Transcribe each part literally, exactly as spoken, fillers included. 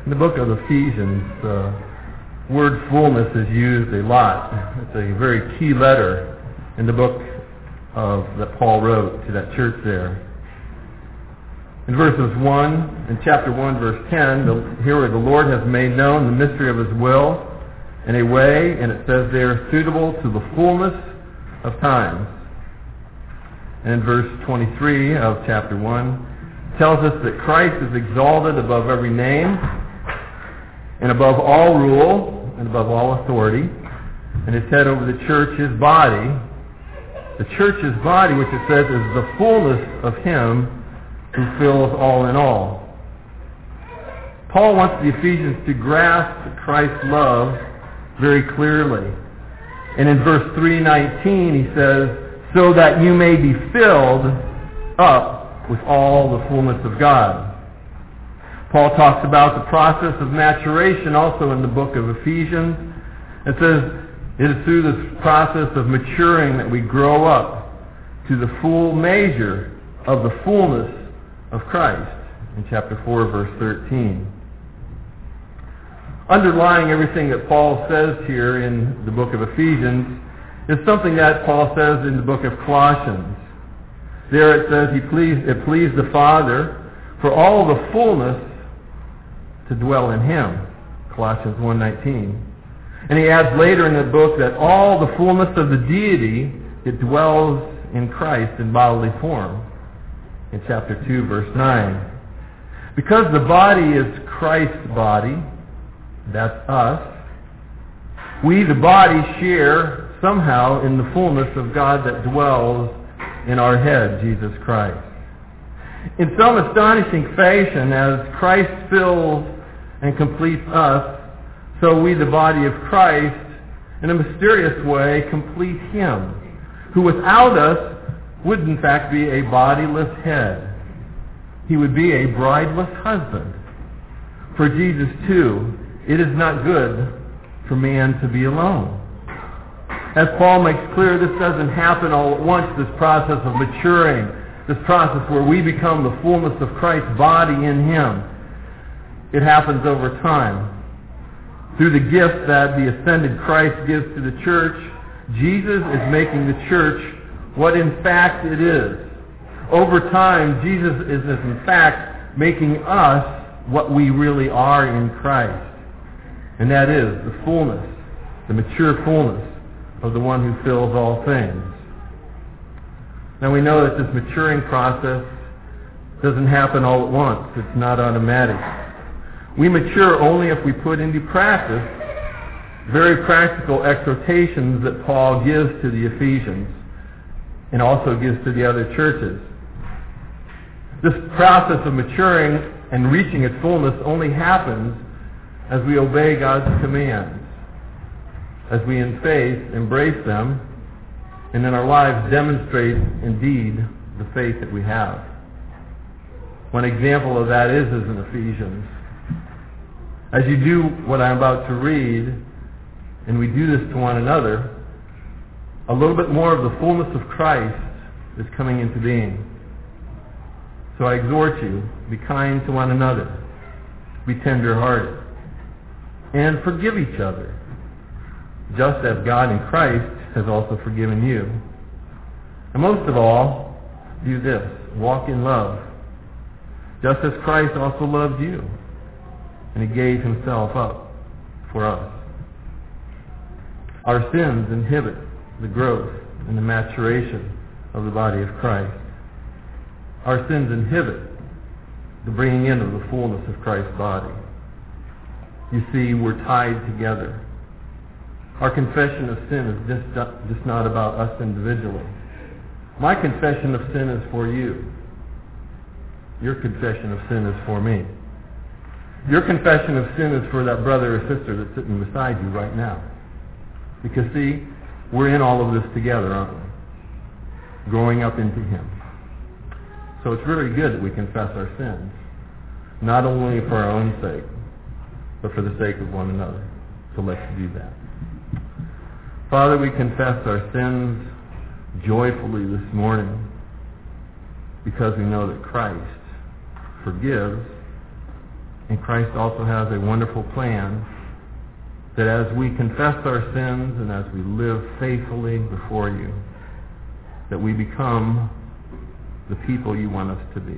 In the book of Ephesians, the word fullness is used a lot. It's a very key letter in the book of that Paul wrote to that church there. In verses one, in chapter one, verse ten, the, here where the Lord has made known the mystery of His will in a way, and it says there, suitable to the fullness of times. And in verse twenty-three of chapter one, tells us that Christ is exalted above every name, and above all rule, and above all authority, and is head over the church, His body. The church's body, which it says is the fullness of Him who fills all in all. Paul wants the Ephesians to grasp Christ's love very clearly. And in verse three nineteen he says, so that you may be filled up with all the fullness of God. Paul talks about the process of maturation also in the book of Ephesians. It says it is through this process of maturing that we grow up to the full measure of the fullness of Christ in chapter four, verse thirteen. Underlying everything that Paul says here in the book of Ephesians is something that Paul says in the book of Colossians. There it says, he pleased, it pleased the Father for all the fullness to dwell in Him, Colossians one nineteen. And he adds later in the book that all the fullness of the deity, it dwells in Christ in bodily form, in chapter two, verse nine. Because the body is Christ's body, that's us, we, the body, share somehow in the fullness of God that dwells in our head, Jesus Christ. In some astonishing fashion, as Christ fills and completes us, so we, the body of Christ, in a mysterious way, complete Him, who without us would in fact be a bodiless head. He would be a brideless husband. For Jesus too, it is not good for man to be alone. As Paul makes clear, this doesn't happen all at once, this process of maturing, this process where we become the fullness of Christ's body in Him. It happens over time. Through the gift that the ascended Christ gives to the church, Jesus is making the church what in fact it is. Over time, Jesus is in fact making us what we really are in Christ. And that is the fullness, the mature fullness of the one who fills all things. Now we know that this maturing process doesn't happen all at once. It's not automatic. We mature only if we put into practice very practical exhortations that Paul gives to the Ephesians and also gives to the other churches. This process of maturing and reaching its fullness only happens as we obey God's commands, as we in faith embrace them, and in our lives demonstrate indeed the faith that we have. One example of that is, is in Ephesians. As you do what I'm about to read, and we do this to one another, a little bit more of the fullness of Christ is coming into being. So I exhort you, be kind to one another, be tender-hearted, and forgive each other, just as God in Christ has also forgiven you. And most of all, do this, walk in love, just as Christ also loved you, and He gave Himself up for us. Our sins inhibit the growth and the maturation of the body of Christ. Our sins inhibit the bringing in of the fullness of Christ's body. You see, we're tied together. Our confession of sin is just, just not about us individually. My confession of sin is for you. Your confession of sin is for me. Your confession of sin is for that brother or sister that's sitting beside you right now. Because see, we're in all of this together, aren't we? Growing up into Him. So it's really good that we confess our sins, not only for our own sake, but for the sake of one another. So let's do that. Father, we confess our sins joyfully this morning because we know that Christ forgives And Christ also has a wonderful plan that as we confess our sins and as we live faithfully before you, that we become the people you want us to be.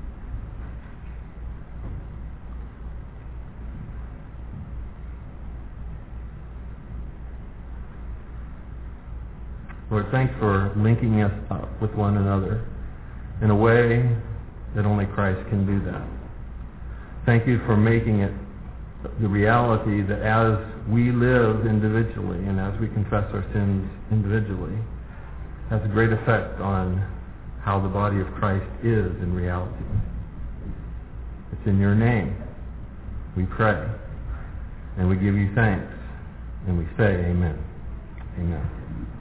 Lord, thanks for linking us up with one another in a way that only Christ can do that. Thank you for making it the reality that as we live individually and as we confess our sins individually, has a great effect on how the body of Christ is in reality. It's in your name we pray, and we give you thanks, and we say amen. Amen.